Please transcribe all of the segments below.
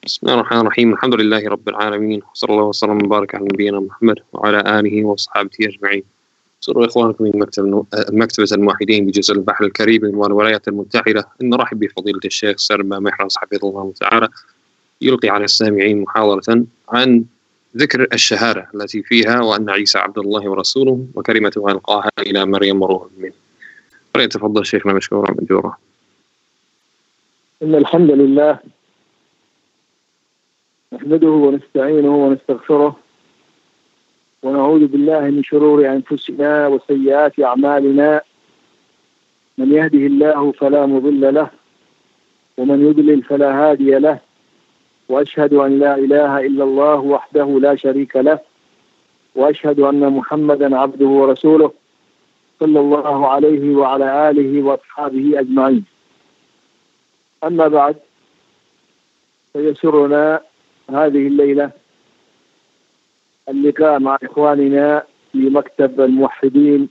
بسم الله الرحمن الرحيم. الحمد لله رب العالمين، وصلى الله وسلم وبارك على نبينا محمد وعلى آله وصحبه أجمعين. سروا إخوانكم من مكتبة الموحدين بجزء البحر الكاريبي والولايات المتحدة أن نرحب بفضيلة الشيخ سلمى محرز حفظه الله تعالى، يلقي على السامعين محاضرة عن ذكر الشهادة التي فيها وأن عيسى عبد الله ورسوله وكلمته ألقاها إلى مريم وروح منه. فليتفضل شيخنا مشكورا مأجورا. إن الحمد لله نحمده ونستعينه ونستغفره ونعوذ بالله من شرور أنفسنا وسيئات أعمالنا، من يهده الله فلا مضل له ومن يضلل فلا هادي له، وأشهد أن لا إله إلا الله وحده لا شريك له، وأشهد أن محمدا عبده ورسوله صلى الله عليه وعلى آله وأصحابه أجمعين. أما بعد، فيسرنا هذه الليلة اللقاء مع إخواننا في مكتب الموحدين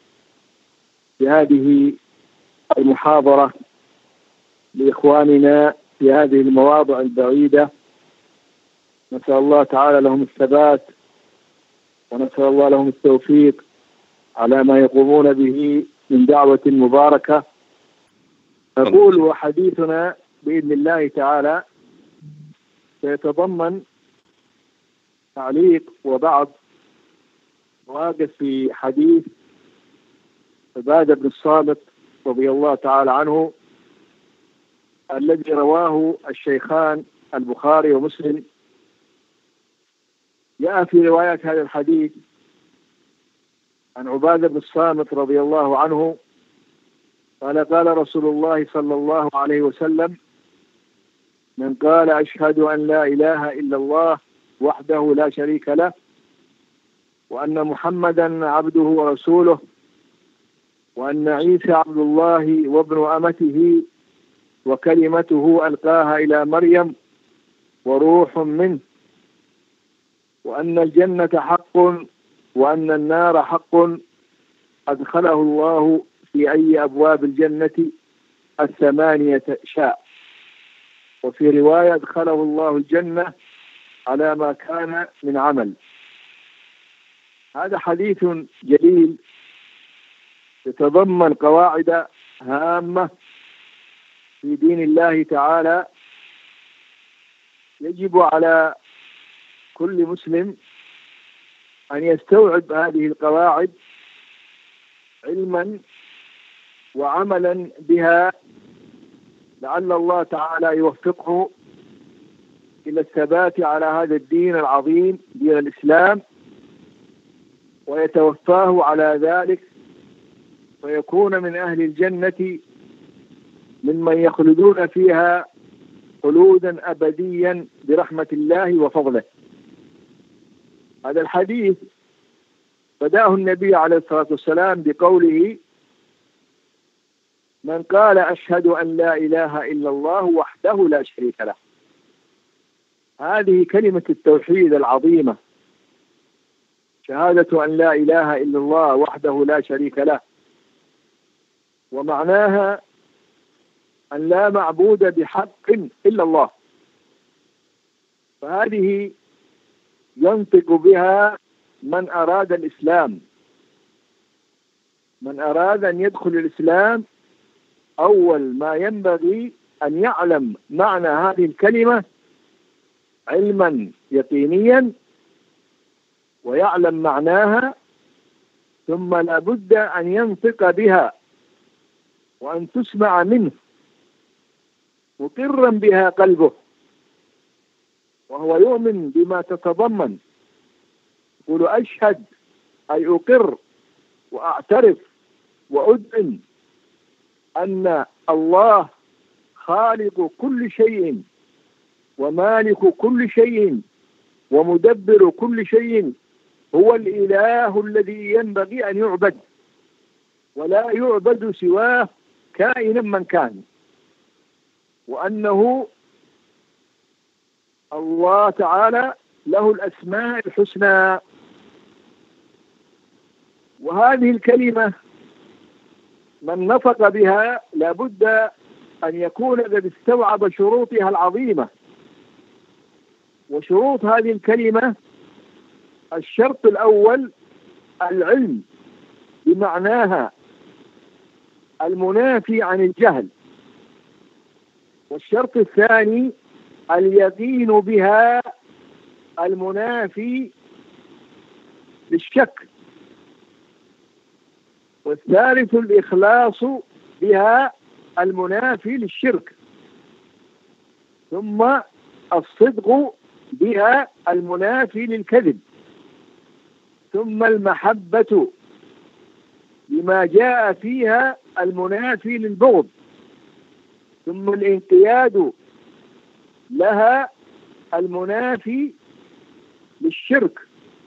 بهذه المحاضرة لإخواننا في هذه المواضع البعيدة. نسأل الله تعالى لهم الثبات، ونسأل الله لهم التوفيق على ما يقومون به من دعوة مباركة. نقول وحديثنا بإذن الله تعالى سيتضمن تعليق وبعض مواقف في حديث عبادة بن الصامت رضي الله تعالى عنه، الذي رواه الشيخان البخاري ومسلم. جاء في رواية هذا الحديث عن عبادة بن الصامت رضي الله عنه قال: قال رسول الله صلى الله عليه وسلم: من قال أشهد أن لا إله إلا الله وحده لا شريك له وأن محمدا عبده ورسوله وأن عيسى عبد الله وابن أمته وكلمته ألقاها إلى مريم وروح منه، وأن الجنة حق وأن النار حق أدخله الله في أي أبواب الجنة 8 شاء، وفي رواية أدخله الله الجنة على ما كان من عمل. هذا حديث جليل يتضمن قواعد هامة في دين الله تعالى، يجب على كل مسلم أن يستوعب هذه القواعد علما وعملا بها، لعل الله تعالى يوفقه إلى الثبات على هذا الدين العظيم، دين الإسلام، ويتوفاه على ذلك ويكون من أهل الجنة ممن يخلدون فيها خلودا أبديا برحمة الله وفضله. هذا الحديث بدأه النبي عليه الصلاة والسلام بقوله: من قال أشهد أن لا إله إلا الله وحده لا شريك له. هذه كلمة التوحيد العظيمة، شهادة أن لا إله إلا الله وحده لا شريك له، ومعناها أن لا معبود بحق إلا الله. فهذه ينطق بها من أراد الإسلام، من أراد أن يدخل الإسلام أول ما ينبغي أن يعلم معنى هذه الكلمة علما يقينيا، ويعلم معناها، ثم لا بد أن ينطق بها وأن تسمع منه مقرا بها قلبه، وهو يؤمن بما تتضمن. يقول أشهد أي أقر وأعترف وأذن أن الله خالق كل شيء ومالك كل شيء ومدبر كل شيء، هو الإله الذي ينبغي أن يعبد ولا يعبد سواه كائنا من كان، وأنه الله تعالى له الأسماء الحسنى. وهذه الكلمة من نطق بها لابد أن يكون قد استوعب شروطها العظيمة وشروط هذه الكلمة: الشرط الأول العلم بمعناها المنافي عن الجهل، والشرط الثاني اليقين بها المنافي للشك، والثالث الإخلاص بها المنافي للشرك، ثم الصدق بها المنافي للكذب، ثم المحبة بما جاء فيها المنافي للبغض، ثم الانقياد لها المنافي للشرك،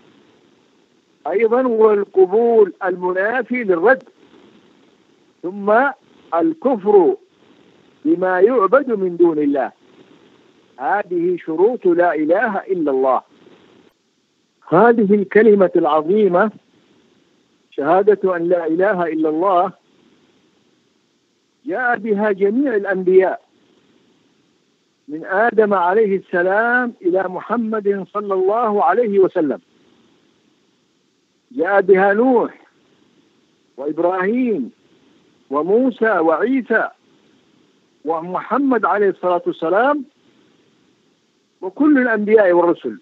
أيضا والقبول المنافي للرد، ثم الكفر بما يعبد من دون الله. هذه شروط لا إله إلا الله. هذه الكلمة العظيمة شهادة أن لا إله إلا الله جاء بها جميع الأنبياء من آدم عليه السلام إلى محمد صلى الله عليه وسلم. جاء بها نوح وإبراهيم وموسى وعيسى ومحمد عليه الصلاة والسلام وكل الأنبياء والرسل،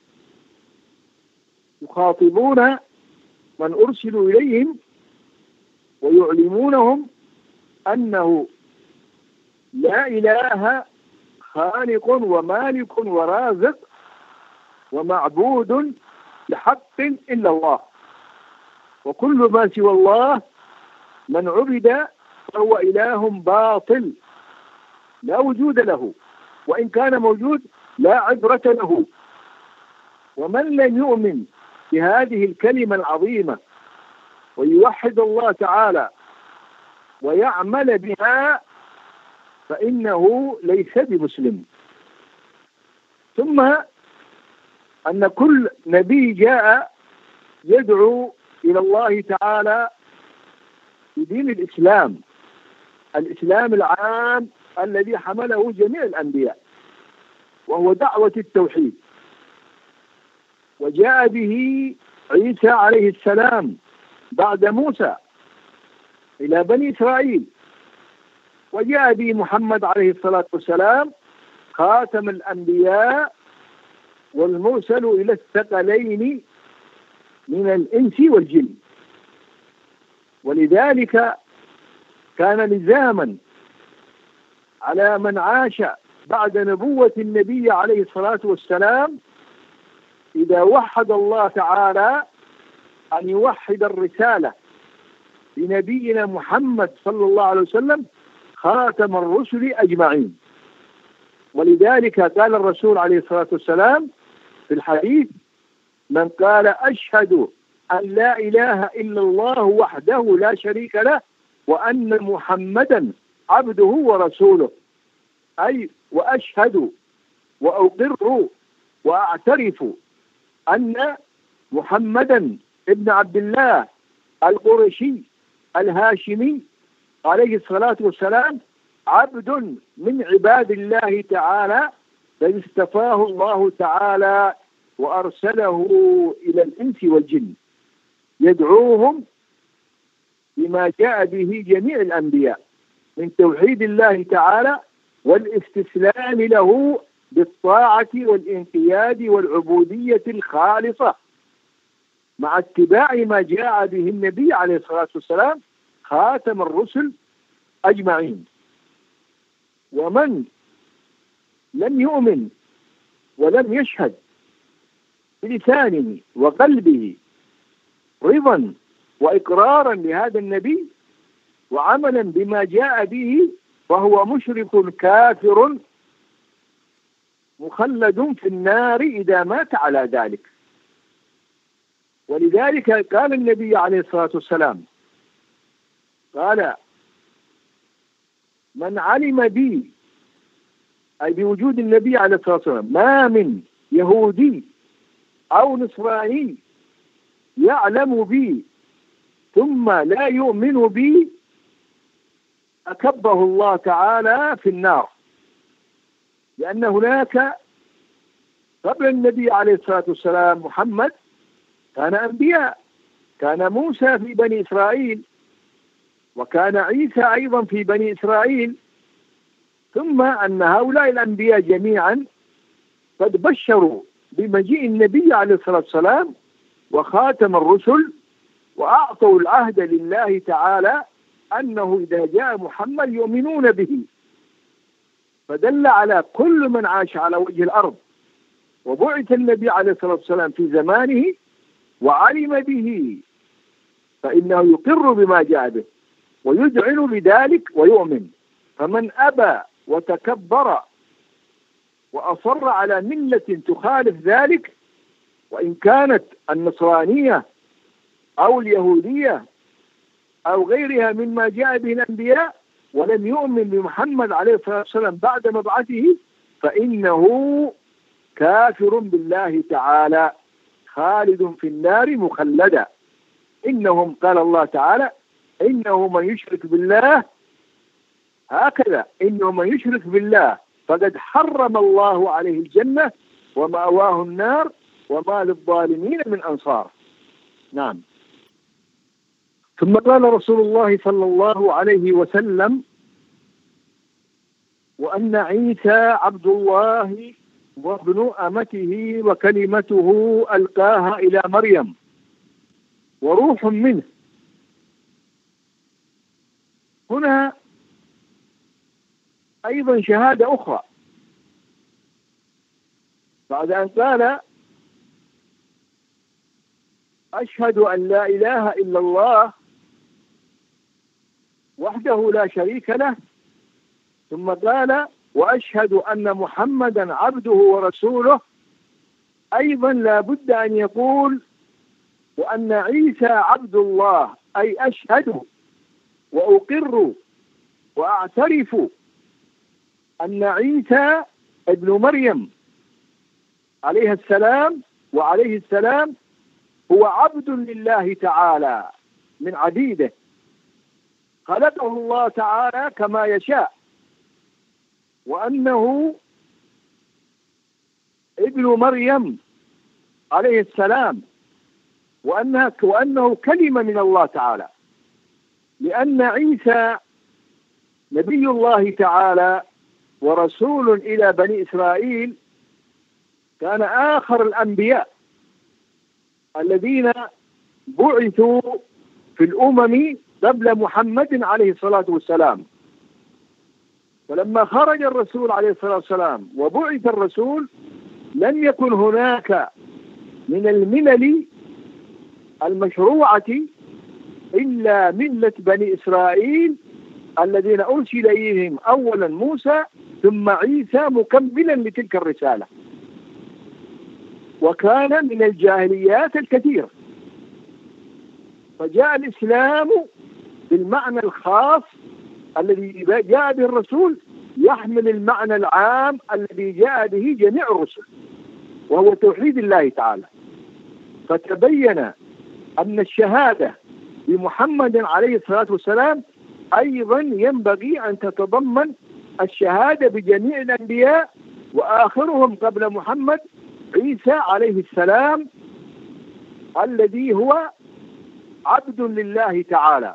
يخاطبون من أرسلوا إليهم ويعلمونهم أنه لا إله خالق ومالك ورازق ومعبود بحق إلا الله، وكل ما سوى الله من عبد فهو إله باطل لا وجود له، وإن كان موجود لا عبرة له. ومن لم يؤمن بهذه الكلمة العظيمة ويوحد الله تعالى ويعمل بها فإنه ليس بمسلم. ثم أن كل نبي جاء يدعو إلى الله تعالى بدين الإسلام، الإسلام العام الذي حمله جميع الأنبياء، وهو دعوة التوحيد. وجاء به عيسى عليه السلام بعد موسى إلى بني إسرائيل، وجاء به محمد عليه الصلاة والسلام خاتم الأنبياء والمرسل إلى الثقلين من الإنس والجن. ولذلك كان لزاما على من عاش بعد نبوة النبي عليه الصلاة والسلام إذا وحد الله تعالى أن يوحد الرسالة لنبينا محمد صلى الله عليه وسلم خاتم الرسل أجمعين. ولذلك قال الرسول عليه الصلاة والسلام في الحديث: من قال أشهد أن لا إله إلا الله وحده لا شريك له وأن محمدا عبده ورسوله، أي وأشهد وأقر وأعترف أن محمدا ابن عبد الله القرشي الهاشمي عليه الصلاة والسلام عبد من عباد الله تعالى الذي اصطفاه الله تعالى وأرسله إلى الإنس والجن يدعوهم بما جاء به جميع الأنبياء من توحيد الله تعالى والاستسلام له بالطاعة والانقياد والعبودية الخالصة مع اتباع ما جاء به النبي عليه الصلاة والسلام خاتم الرسل أجمعين. ومن لم يؤمن ولم يشهد بلسانه وقلبه رضا وإقرارا لهذا النبي وعملا بما جاء به فهو مشرك كافر مخلد في النار إذا مات على ذلك. ولذلك قال النبي عليه الصلاة والسلام قال: من علم بي، أي بوجود النبي عليه الصلاة والسلام، ما من يهودي أو نصراني يعلم بي ثم لا يؤمن بي أكبه الله تعالى في النار، لأن هناك قبل النبي عليه الصلاة والسلام محمد كان أنبياء، كان موسى في بني إسرائيل، وكان عيسى أيضا في بني إسرائيل، ثم أن هؤلاء الأنبياء جميعا قد بشروا بمجيء النبي عليه الصلاة والسلام وخاتم الرسل، وأعطوا العهد لله تعالى أنه إذا جاء محمد يؤمنون به، فدل على كل من عاش على وجه الأرض وبعث النبي عليه الصلاة والسلام في زمانه وعلم به فإنه يقر بما جاء به ويذعن بذلك ويؤمن. فمن أبى وتكبر وأصر على ملة تخالف ذلك، وإن كانت النصرانية أو اليهودية أو غيرها مما جاء به الأنبياء، ولم يؤمن بمحمد عليه الصلاة والسلام بعد مبعثه، فإنه كافر بالله تعالى خالد في النار مخلدا. إنهم، قال الله تعالى: إنه من يشرك بالله، هكذا إنه من يشرك بالله فقد حرم الله عليه الجنة ومأواه النار وما للظالمين من أنصار. نعم. ثم قال رسول الله صلى الله عليه وسلم: وأن عيسى عبد الله وابن أمته وكلمته ألقاها إلى مريم وروح منه. هنا أيضا شهادة أخرى بعد أن قال: أشهد أن لا إله إلا الله وحده لا شريك له، ثم قال: وأشهد أن محمدا عبده ورسوله. أيضا لا بد أن يقول: وأن عيسى عبد الله، أي أشهد وأقر وأعترف أن عيسى ابن مريم عليه السلام وعليه السلام هو عبد لله تعالى من عبيده، خلقه الله تعالى كما يشاء، وأنه ابن مريم عليه السلام، وأنه كلمة من الله تعالى، لأن عيسى نبي الله تعالى ورسول إلى بني إسرائيل، كان آخر الأنبياء الذين بعثوا في الأمم قبل محمد عليه الصلاة والسلام. فلما خرج الرسول عليه الصلاة والسلام وبعث الرسول، لم يكن هناك من الملل المشروعة إلا ملة بني إسرائيل الذين أرسل إليهم أولا موسى ثم عيسى مكملا لتلك الرسالة. وكان من الجاهليات الكثير، فجاء الإسلام بالمعنى الخاص الذي جاء به الرسول يحمل المعنى العام الذي جاء به جميع الرسل، وهو توحيد الله تعالى. فتبين أن الشهادة بمحمد عليه الصلاة والسلام أيضا ينبغي أن تتضمن الشهادة بجميع الأنبياء، وآخرهم قبل محمد عيسى عليه السلام الذي هو عبد لله تعالى.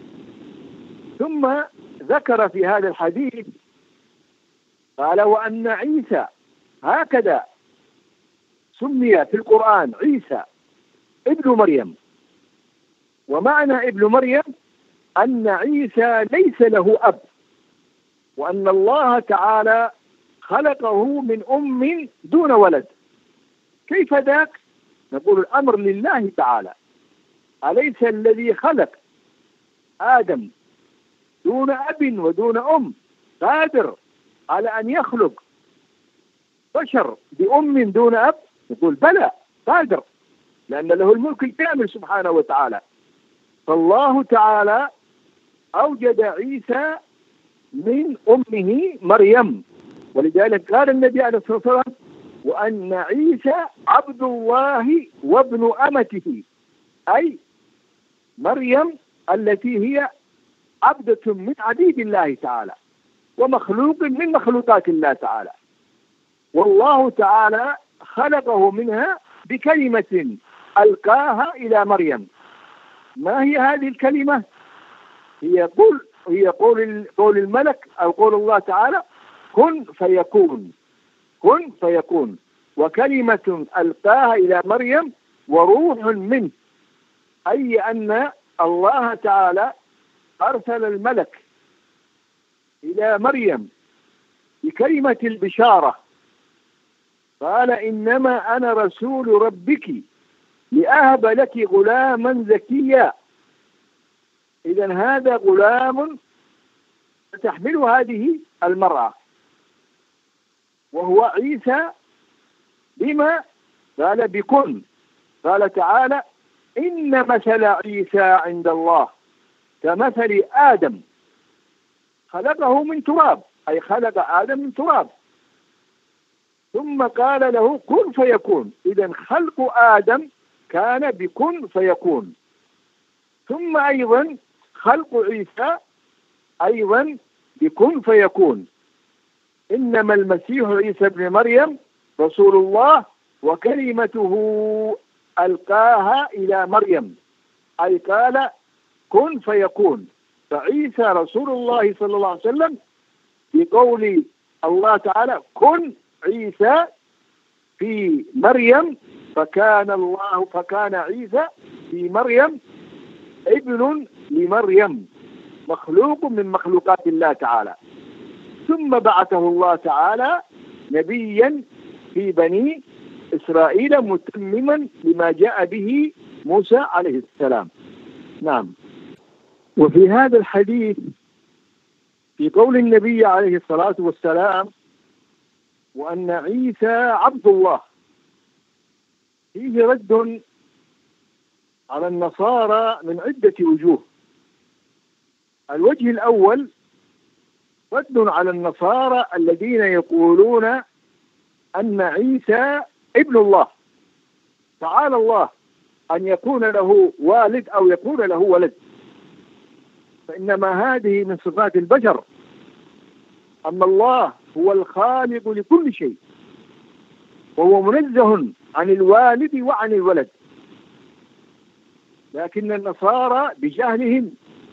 ثم ذكر في هذا الحديث قال: وأن عيسى، هكذا سمي في القرآن عيسى ابن مريم. ومعنى ابن مريم أن عيسى ليس له أب، وأن الله تعالى خلقه من أم دون ولد. كيف ذاك؟ نقول الأمر لله تعالى. أليس الذي خلق آدم دون أب ودون أم قادر على أن يخلق بشر بأم دون أب؟ نقول بلى، قادر، لأن له الملك الكامل سبحانه وتعالى. فالله تعالى أوجد عيسى من أمه مريم، ولذلك قال النبي عليه الصلاة والسلام: وأن عيسى عبد الله وابن أمته، أي مريم التي هي عبدة من عبيد الله تعالى ومخلوق من مخلوقات الله تعالى. والله تعالى خلقه منها بكلمة ألقاها إلى مريم. ما هي هذه الكلمة؟ هي قول الملك أو قول الله تعالى: كن فيكون. كن فيكون. وكلمة ألقاها إلى مريم وروح منه، أي أن الله تعالى أرسل الملك إلى مريم بكلمة البشارة، قال: إنما أنا رسول ربك لأهب لك غلاما زكيا. إذن هذا غلام تحمله هذه المرأة وهو عيسى. بما؟ قال: بكن. قال تعالى: إن مثل عيسى عند الله كمثل آدم خلقه من تراب، أي خلق آدم من تراب، ثم قال له: كن فيكون. إذن خلق آدم كان بكن فيكون. ثم أيضا خلق عيسى أيضا بكن فيكون. إنما المسيح عيسى ابن مريم رسول الله وكلمته ألقاها إلى مريم، أي قال: كن فيكون. فعيسى رسول الله صلى الله عليه وسلم بقول الله تعالى: كن عيسى في مريم، فكان عيسى في مريم ابن لمريم، مخلوق من مخلوقات الله تعالى. ثم بعثه الله تعالى نبيا في بني إسرائيل متمما لما جاء به موسى عليه السلام. نعم. وفي هذا الحديث في قول النبي عليه الصلاة والسلام: وأن عيسى عبد الله، فيه رد على النصارى من عدة وجوه. الوجه الأول رد على النصارى الذين يقولون أن عيسى ابن الله، تعالى الله أن يكون له والد أو يكون له ولد، فإنما هذه من صفات البشر. أما الله هو الخالق لكل شيء، وهو منزه عن الوالد وعن الولد. لكن النصارى بجهلهم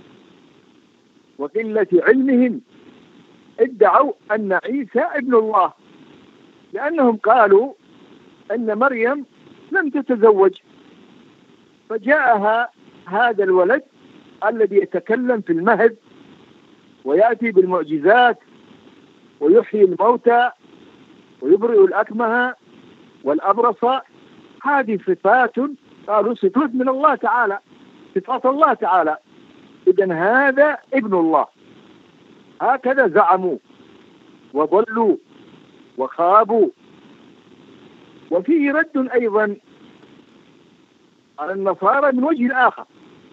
وقلة علمهم ادعوا أن عيسى ابن الله، لأنهم قالوا أن مريم لم تتزوج، فجاءها هذا الولد الذي يتكلم في المهد ويأتي بالمعجزات ويحيي الموتى ويبرئ الأكمه والأبرص. هذه صفات قالوا صفات من الله تعالى، صفات الله تعالى. إذن هذا ابن الله، هكذا زعموا وضلوا وخابوا. وفيه رد أيضا على النصارى من وجه آخر،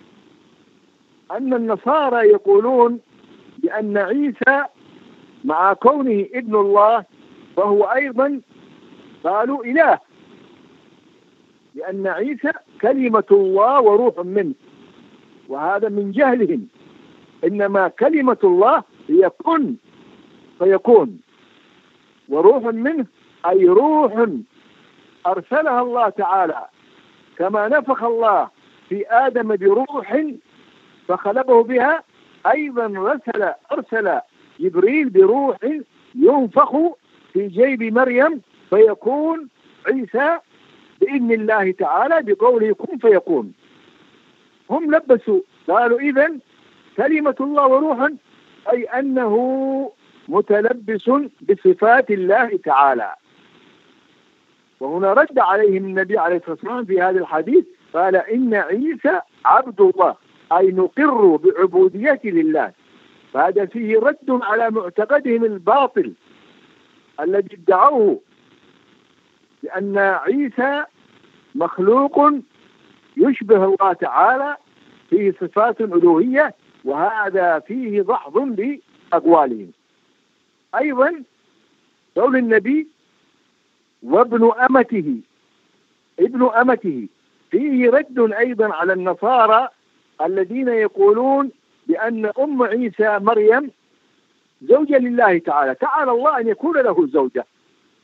أن النصارى يقولون بأن عيسى مع كونه ابن الله فهو أيضا قالوا إله، لأن عيسى كلمة الله وروح منه، وهذا من جهلهم. إنما كلمة الله هي كن فيكون، وروح منه أي روح أرسلها الله تعالى، كما نفخ الله في آدم بروح فخلقه بها، أيضا أرسل جبريل بروح ينفخ في جيب مريم فيكون عيسى بإذن الله تعالى بقوله كن فيكون. هم لبسوا قالوا إذن كلمة الله وروحا أي أنه متلبس بصفات الله تعالى. وهنا رد عليهم النبي عليه الصلاة والسلام في هذا الحديث، قال: إن عيسى عبد الله، أي نقر بعبوديته لله. فهذا فيه رد على معتقدهم الباطل الذي ادعوه لأن عيسى مخلوق يشبه الله تعالى فيه صفات ألوهية، وهذا فيه ضحض بأقوالهم. أيضا قول النبي: وابن أمته، ابن أمته، فيه رد أيضا على النصارى الذين يقولون بأن أم عيسى مريم زوجة لله تعالى، تعالى الله أن يكون له زوجة.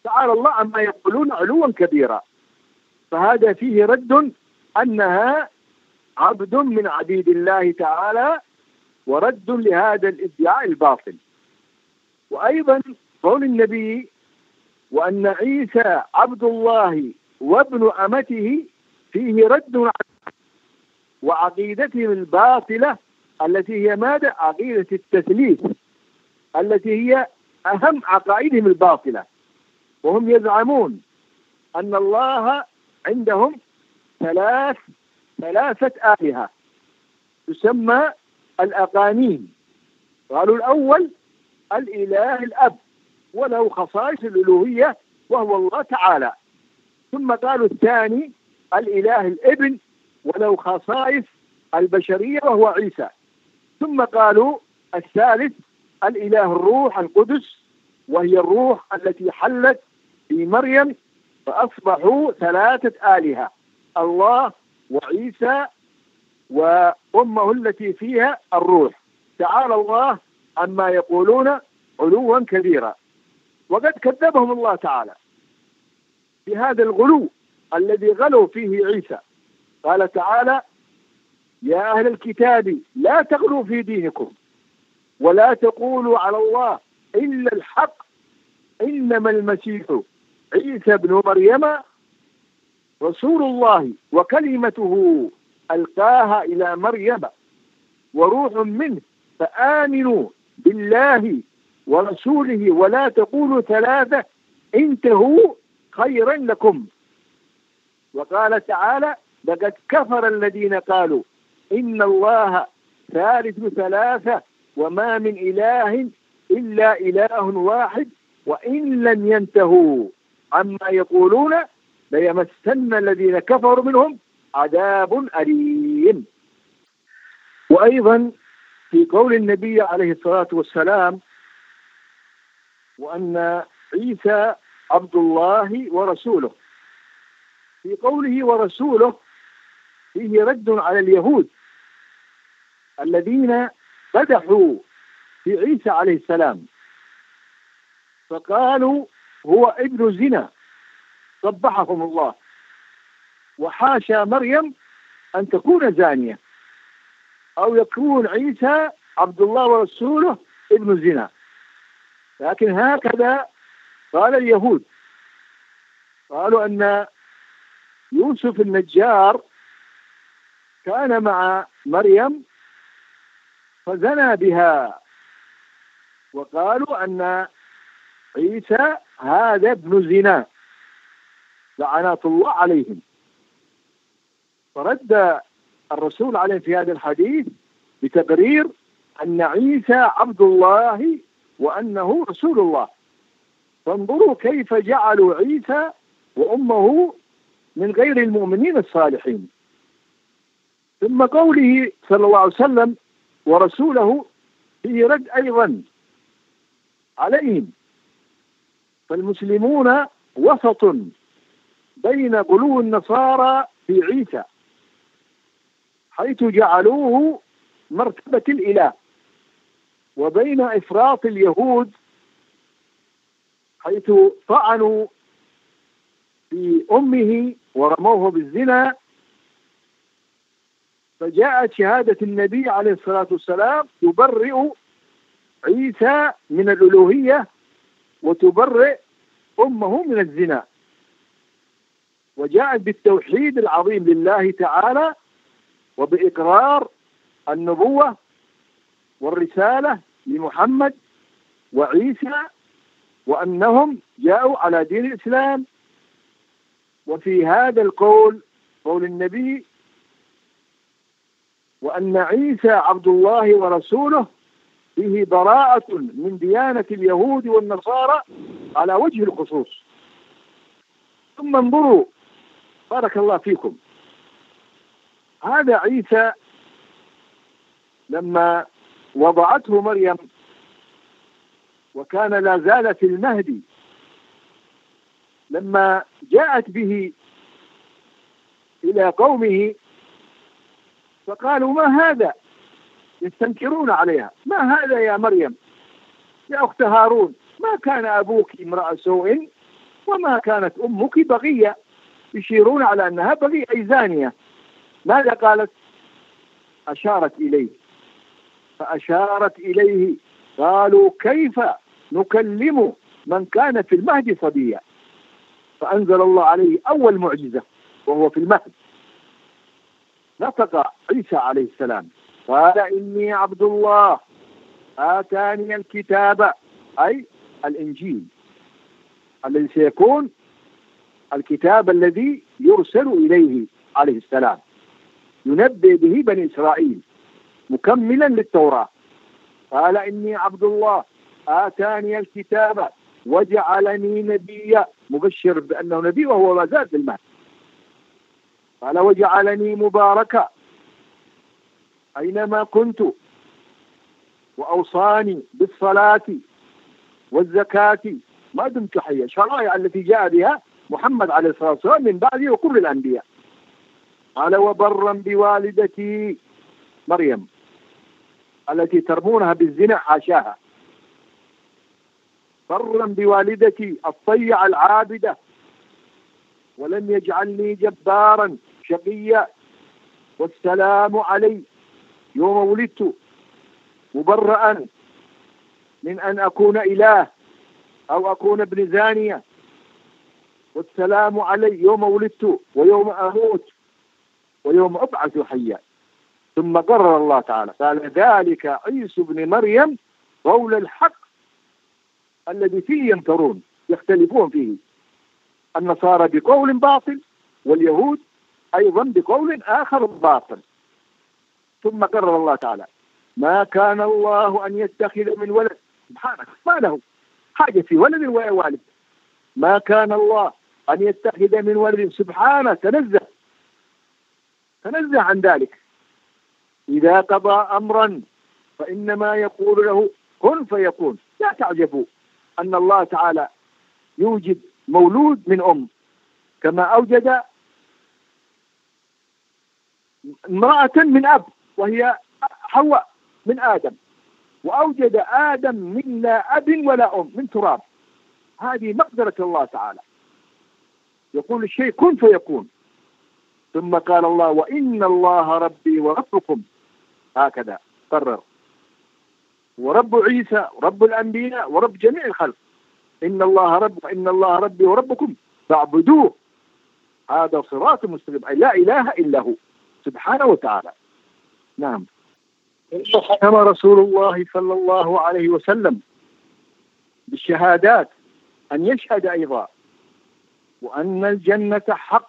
تعالى الله عما يقولون علوا كبيرا. فهذا فيه رد أنها عبد من عبيد الله تعالى، ورد لهذا الادعاء الباطل. وأيضا قول النبي وأن عيسى عبد الله وابن أمته فيه رد على وعقيدتهم الباطلة التي هي ماذا؟ عقيدة التثليث، التي هي أهم عقائدهم الباطلة. وهم يزعمون أن الله عندهم ثلاثة آلهة تسمى الأقانيم. قالوا الأول الإله الأب وله خصائص الألوهية وهو الله تعالى، ثم قالوا الثاني الإله الابن وله خصائص البشرية وهو عيسى، ثم قالوا الثالث الإله الروح القدس وهي الروح التي حلت في مريم، فأصبحوا ثلاثة آلهة: الله وعيسى وأمه التي فيها الروح. تعالى الله عما يقولون علوا كبيرا. وقد كذبهم الله تعالى بهذا الغلو الذي غلوا فيه عيسى. قال تعالى: يا أهل الكتاب لا تغلوا في دينكم ولا تقولوا على الله إلا الحق إنما المسيح عيسى بن مريم رسول الله وكلمته ألقاها إلى مريم وروح منه فآمنوا بالله ورسوله ولا تقولوا ثلاثة انتهوا خيرا لكم. وقال تعالى: لقد كفر الذين قالوا إن الله ثالث ثلاثة وما من إله إلا إله واحد وإن لم ينتهوا عما يقولون ليمسن الذين كفروا منهم عذاب أليم. وأيضا في قول النبي عليه الصلاة والسلام وأن عيسى عبد الله ورسوله، في قوله ورسوله فيه رد على اليهود الذين قدحوا في عيسى عليه السلام فقالوا هو ابن زنا قبحهم الله، وحاشا مريم أن تكون زانية أو يكون عيسى عبد الله ورسوله ابن زنا. لكن هكذا قال اليهود، قالوا أن يوسف النجار كان مع مريم فزنى بها، وقالوا أن عيسى هذا ابن زنا لعنات الله عليهم. فرد الرسول عليه في هذا الحديث بتقرير أن عيسى عبد الله وأنه رسول الله. فانظروا كيف جعلوا عيسى وأمه من غير المؤمنين الصالحين. ثم قوله صلى الله عليه وسلم ورسوله فيه رد أيضا عليهم. فالمسلمون وسط بين غلو النصارى في عيسى حيث جعلوه مرتبة الإله، وبين إفراط اليهود حيث طعنوا في أمه ورموه بالزنا. فجاءت شهادة النبي عليه الصلاة والسلام تبرئ عيسى من الألوهية وتبرئ أمه من الزنا، وجاءت بالتوحيد العظيم لله تعالى وبإقرار النبوة والرسالة لمحمد وعيسى وأنهم جاءوا على دين الإسلام. وفي هذا القول قول النبي وأن عيسى عبد الله ورسوله فيه براءة من ديانة اليهود والنصارى على وجه الخصوص. ثم انظروا بارك الله فيكم، هذا عيسى لما وضعته مريم وكان لا زال في المهدي، لما جاءت به إلى قومه فقالوا ما هذا، يستنكرون عليها، ما هذا يا مريم يا أخت هارون، ما كان أبوك امرأ سوء وما كانت أمك بغية، يشيرون على أنها بغية أي زانية. ماذا قالت؟ أشارت إليه، فأشارت إليه. قالوا كيف نكلم من كان في المهد صبيا؟ فأنزل الله عليه أول معجزة وهو في المهد. نطق عيسى عليه السلام قال إني عبد الله آتاني الكتاب، أي الإنجيل الذي سيكون الكتاب الذي يرسل إليه عليه السلام، ينبئ به بني إسرائيل مكملا للتوراة. قال إني عبد الله آتاني الكتاب وجعلني نبيا، مبشر بأنه نبي وهو ما زال في المهد. قال وجعلني مباركا أينما كنت، وأوصاني بالصلاة والزكاة ما دمت حيا، شرائع التي جاء بها محمد عليه الصلاة والسلام من بعده وكل الأنبياء. قال وبرا بوالدتي مريم التي ترمونها بالزنا، حاشاها، برا بوالدتي الطيعة العابدة، ولم يجعلني جبارا شقيا، والسلام علي يوم ولدت مبرأ من أن أكون إله أو أكون ابن زانية، والسلام علي يوم ولدت ويوم أموت ويوم أبعث حيا. ثم قرر الله تعالى قال ذلك عيسى بن مريم قول الحق الذي فيه يمترون يختلفون فيه، النصارى بقول باطل واليهود أيضا بقول آخر باطل. ثم قرر الله تعالى ما كان الله أن يتخذ من ولد، سبحانه ما له حاجة في ولد ولا والد، ما كان الله أن يتخذ من ولد، سبحانه تنزه عن ذلك. إذا قضى أمرا فإنما يقول له كن فيكون. لا تعجبوا أن الله تعالى يوجد مولود من أم، كما أوجد امرأة من أب وهي حواء من آدم، وأوجد آدم من لا أب ولا أم، من تراب. هذه مقدرة الله تعالى، يقول الشيء كن فيكون. ثم قال الله وإن الله ربي وربكم، هكذا قرر، ورب عيسى ورب الأنبياء ورب جميع الخلق، إن الله ربي وربكم فاعبدوه، هذا صراط مستقيم، أي لا إله إلا هو سبحانه وتعالى. نعم. ختم رسول الله صلى الله عليه وسلم بالشهادات أن يشهد أيضا وأن الجنة حق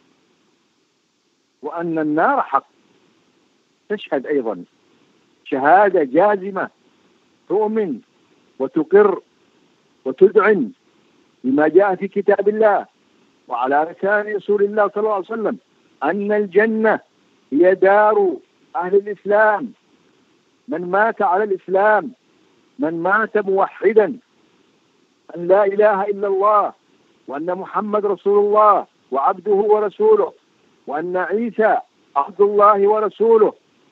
وأن النار حق. تشهد أيضا شهادة جازمة، تؤمن وتقر وتدعن بما جاء في كتاب الله وعلى لسان رسول الله صلى الله عليه وسلم أن الجنة هي دار أهل الإسلام، من مات على الإسلام، من مات موحدا أن لا إله إلا الله وأن محمد رسول الله وعبده ورسوله وأن عيسى عبد الله ورسوله،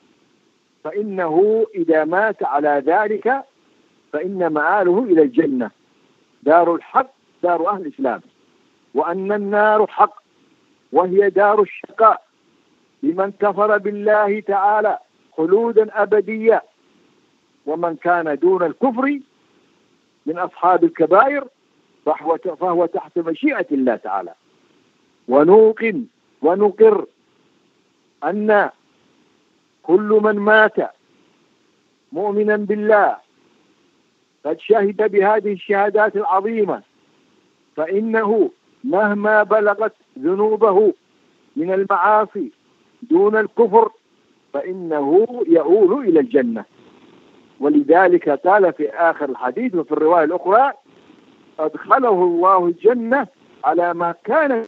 فإنه إذا مات على ذلك فإن مآله إلى الجنة، دار الحق دار أهل الإسلام. وأن النار حق وهي دار الشقاء لمن كفر بالله تعالى خلودا أبديا، ومن كان دون الكفر من أصحاب الكبائر فهو تحت مشيئة الله تعالى. ونوقن ونقر أن كل من مات مؤمنا بالله قد شهد بهذه الشهادات العظيمة فإنه مهما بلغت ذنوبه من المعاصي دون الكفر فإنه يؤول إلى الجنة. ولذلك قال في آخر الحديث وفي الرواية الأخرى أدخله الله الجنة على ما كان،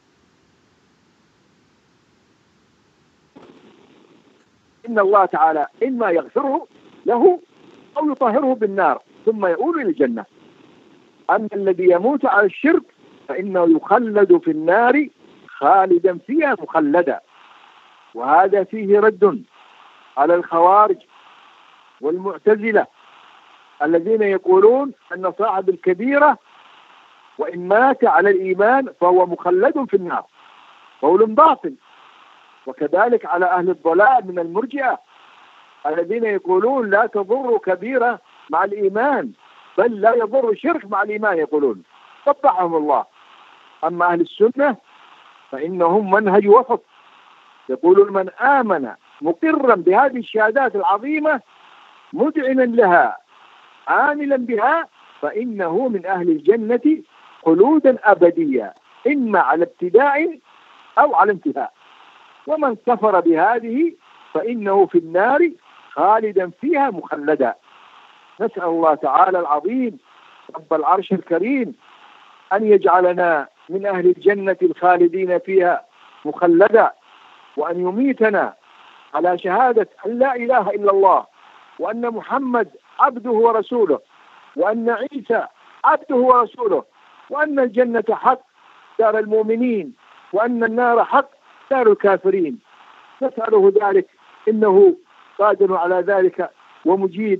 إن الله تعالى إما يغفره له أو يطهره بالنار ثم يؤول إلى الجنة. أما الذي يموت على الشرك فإنه يخلد في النار خالدا فيها مخلدا. وهذا فيه رد على الخوارج والمعتزلة الذين يقولون أن صاحب الكبيرة وإن مات على الإيمان فهو مخلد في النار، قول باطل. وكذلك على أهل الضلال من المرجئة الذين يقولون لا تضر كبيرة مع الإيمان، بل لا يضر شرك مع الإيمان يقولون، قطعهم الله. أما أهل السنة فإنهم منهج وسط، يقولون من آمن مقرا بهذه الشهادات العظيمة مذعنا لها عاملا بها فإنه من أهل الجنة خلودا أبديا، إما على ابتداء أو على انتهاء. ومن كفر بهذه فإنه في النار خالدا فيها مخلدا. نسأل الله تعالى العظيم رب العرش الكريم أن يجعلنا من أهل الجنة الخالدين فيها مخلدا، وأن يميتنا على شهادة أن لا إله إلا الله، وأن محمد عبده ورسوله، وأن عيسى عبده ورسوله، وأن الجنة حق دار المؤمنين، وأن النار حق دار الكافرين. نسأله ذلك إنه قادر على ذلك ومجيب.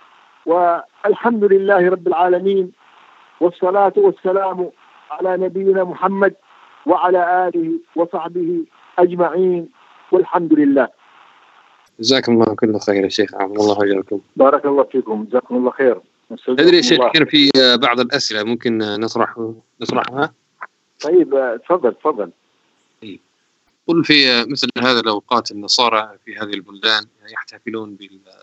والحمد لله رب العالمين، والصلاة والسلام على نبينا محمد وعلى آله وصحبه أجمعين، والحمد لله. جزاكم الله كل خير يا شيخ، عظم الله أجركم. بارك الله فيكم، جزاكم الله خير. أدري يا شيخ كان في بعض الأسئلة ممكن نطرحها. طيب تفضل. طيب. قل في مثل هذا الأوقات النصارى في هذه البلدان يحتفلون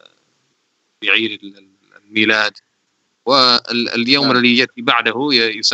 بعيد الميلاد، واليوم الذي يأتي بعده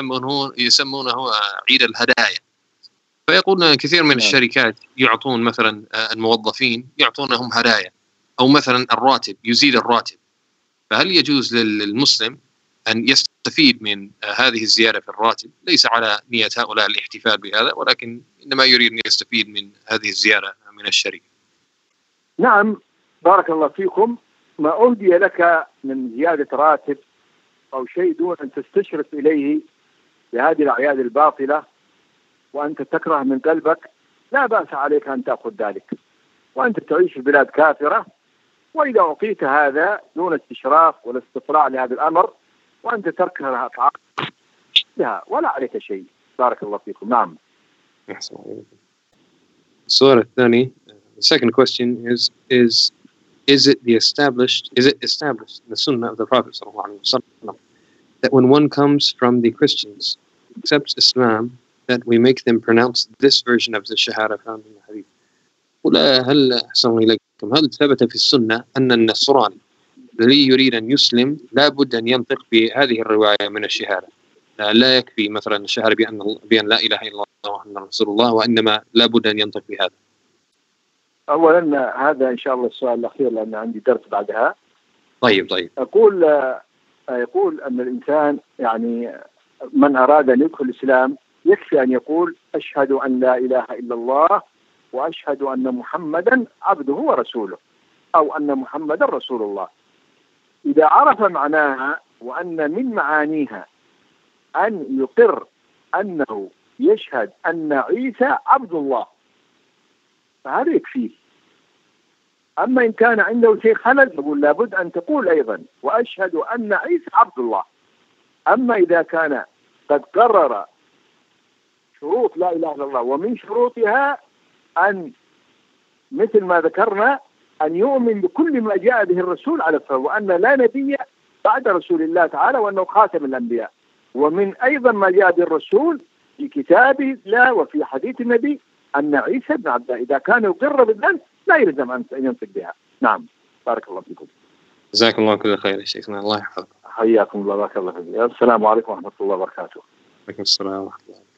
يسمونه عيد الهدايا. فيقولون كثير من الشركات يعطون مثلا الموظفين يعطونهم هدايا، أو مثلا الراتب يزيد الراتب. فهل يجوز للمسلم أن يستفيد من هذه الزيادة في الراتب، ليس على نية هؤلاء الاحتفال بهذا، ولكن إنما يريد أن يستفيد من هذه الزيادة من الشركة؟ نعم، بارك الله فيكم. ما أهدي لك من زيادة راتب أو شيء دون أن تستشرف إليه بهذه الأعياد الباطلة وأنت تكره من قلبك، لا بأس عليك أن تأخذ ذلك، وأنت تعيش في بلاد كافرة، وإذا أعطيت هذا دون استشراف ولا استطلاع لهذا الأمر وأنت تركها أطعام لها ولا عليك شيء. بارك الله فيكم. نعم. السؤال الثاني, the second question is it established in the Sunnah of the Prophet sallallahu alaihi wasallam that when one comes from the Christians accepts Islam that we make them pronounce this version of the Shahada found in the Hadith? هل أحسن إليكم هل ثبت في السنة أن النصراني الذي يريد أن يسلم لا بد أن ينطق بهذه الرواية من الشهادة، لا يكفي مثلا الشهادة بأن لا إله إلا الله وأن رسول الله، وإنما لا بد أن ينطق بهذا؟ أولا هذا إن شاء الله السؤال الأخير لأن عندي درس بعدها. طيب. يقول أن الإنسان يعني من أراد أن يدخل الإسلام يكفي أن يقول أشهد أن لا إله إلا الله وأشهد أن محمدا عبده ورسوله، أو أن محمدا رسول الله. إذا عرف معناها وأن من معانيها أن يقر أنه يشهد أن عيسى عبد الله فهذا يكفيه. أما إن كان عنده شيء خلل يقول لابد أن تقول أيضا وأشهد أن عيسى عبد الله. أما إذا كان قد قرر شروط لا إله إلا الله ومن شروطها أن مثل ما ذكرنا أن يؤمن بكل ما جاء به الرسول على الفور، وأن لا نبي بعد رسول الله تعالى وأنه خاتم الأنبياء، ومن أيضا ما جاء به الرسول في كتابه الله وفي حديث النبي أن عيسى بن عبد الله إذا كان يقر بالذنب لا يلزم أن ينطق بها. نعم، بارك الله فيكم. جزاكم الله كل خير يا شيخنا، الله يحفظك. حياكم الله، بارك الله فيكم. السلام عليكم ورحمة الله وبركاته. وعليكم السلام ورحمة الله.